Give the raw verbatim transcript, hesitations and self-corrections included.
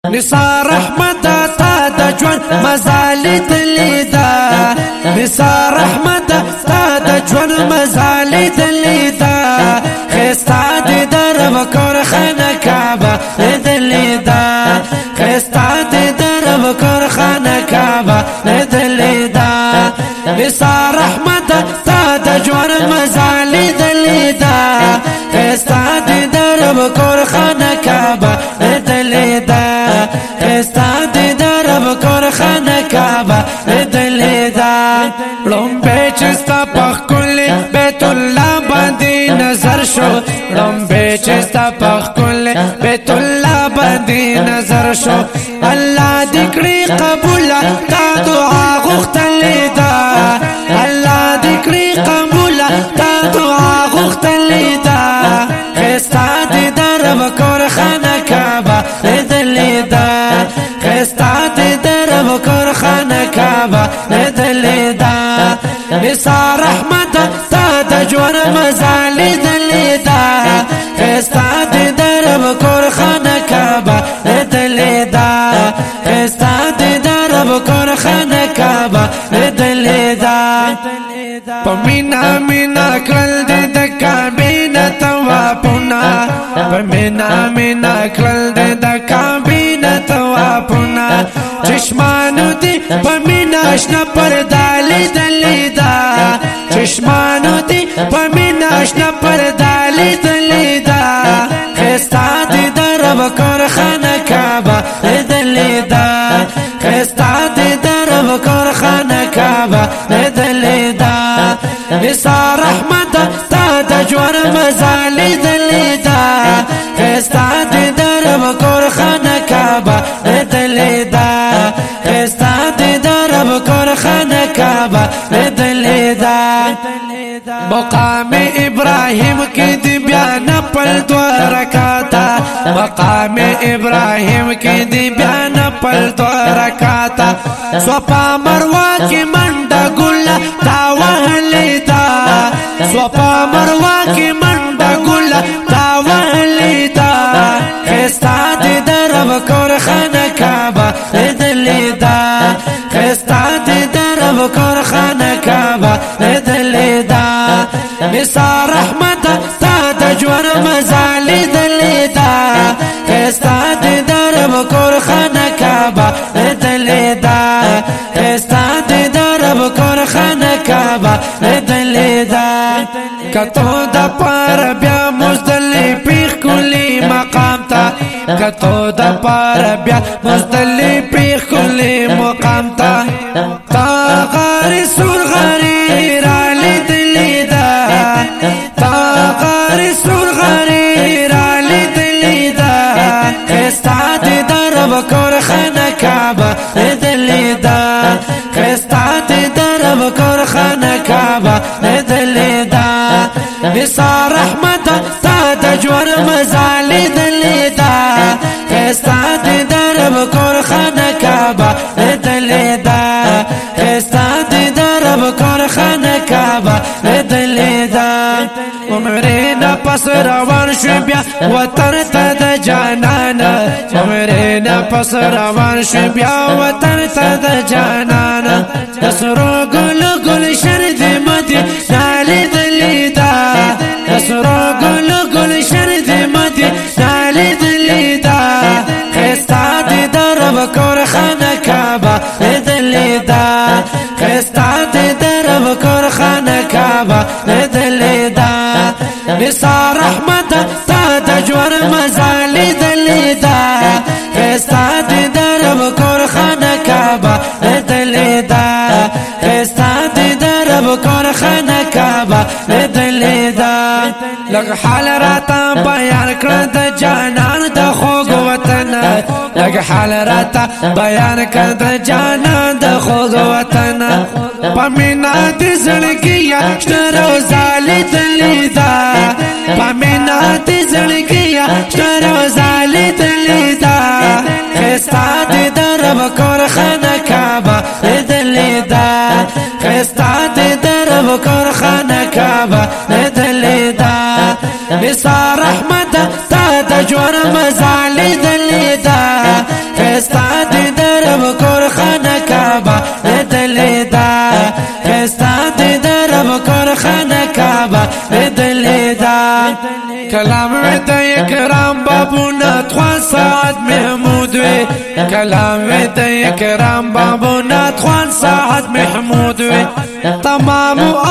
نثار احمد تا د ژوند مزالې دلیدا نثار احمد تا د ژوند مزالې دلیدا خستا دې در وکړ خانه کعبه دلیدا خستا دې در وکړ خانه کعبه دلیدا نثار احمد تا د ژوند مزالې دلیدا خستا دې در وکړ خانه کعبه دلیدا خستا دې در وکړ خانه کعبه دلیدا لومبه چې ستا په ښکلي بیت الله باندې نظر شو لومبه چې ستا په ښکلي بیت الله باندې نظر شو الله دې کړي قبول تا دعا غوښتلې ده الله دې کړي قبول تا دعا غوښتلې ده خستا دې در وکړ خانه کعبه دلیدا خستا دې در وکړ خانه کعبه دلیدا نثار احمد تا د ژوند مزالې دلیدا خستا دې در وکړ خانه کعبه دلیدا خستا دې در وکړ خانه کعبه دلیدا پمینا مینا کړل دې د کعبې نه طوافونه پمینا مینا کړل دې د کعبې نه طوافونه چشمانو دې پمینا شنه پرده لیدلېدا چشمانو دې پمینا شنه پرده لیدلېدا خستا دې در وکړ خانه کعبه دلیدا خستا دې در وکړ خانه کعبه دلیدا نثار احمد تا د ژوند مزالې دلیدا خستا دې در وکړ خانه کعبه دلیدا خستا دې در وکړ خانه کعبه دلیدا مقام ابراهیم کې دې بیا نفل دو رکعاته مقام ابراهیم کې دې بیا نفل دو رکعاته صفا مروه کې منډه ګله تا وهلې ده صفا مروه کې منډه ګله تا وهلې ده خستا دې در وکړ خانه کعبه دلیدا خستا دې در وکړ خانه کعبه دلیدا نثار احمد تا د ژوند مزالې دلیدا خستا دې در وکړ خانه کعبه دلیدا خستا دې در وکړ خانه کعبه دلیدا کتو د پار بیا مزدلفه ښکلي مقام ته کتو د پار بیا مزدلفه ښکلي مقام ته تا غار سور غری را لیدلېدا تا غار سور غری را لیدلېدا خستا دې در وکړ خانه کعبه دلیدا خستا دې در وکړ خانه کعبه دلیدا نثار احمد تا د ژوند مزالې دلیدا خستا دې در وکړ خانه کعبه دلیدا خستا دې در وکړ خانه کعبه دلیدا عمرې نه پس روان شو بیا وطن ته د جانان عمرې نه پس روان شو بیا وطن ته د جانان سرو ګل ګل شر دې مدینه لیدلېدا سرو ګل ګل شر دې مدینه لیدلېدا خستا دې در وکړ خانه کعبه دلیدا خستا دې در وکړ خانه کعبه دلیدا نثار احمد تا د ژوند مزالې دلیدا خستا دې در وکړ خانه کعبه دلیدا خستا دې در وکړ خانه کعبه دلیدا لږ حال راته بیان کړ د جانان د خوږ وطن لږ حال راته بیان کړ د جانان د خوږ وطن پمینا دې زړګیا شته روزه لیدلېدا پمینا دې زړګیا شته روزه لیدلېدا خستا دې در وکړ خانه کعبه دلیدا خستا دې در وکړ خانه کعبه دلیدا نثار احمد تا د ژوند مزالې دلیدا خستا دي درب کور خانه کعبه لیدلی دا خستا دي درب کور خانه کعبه لیدلی دا کلام د اکرام بابونه trois ساعت محمود وی کلام د اکرام بابونه trois ساعت محمود وی تمام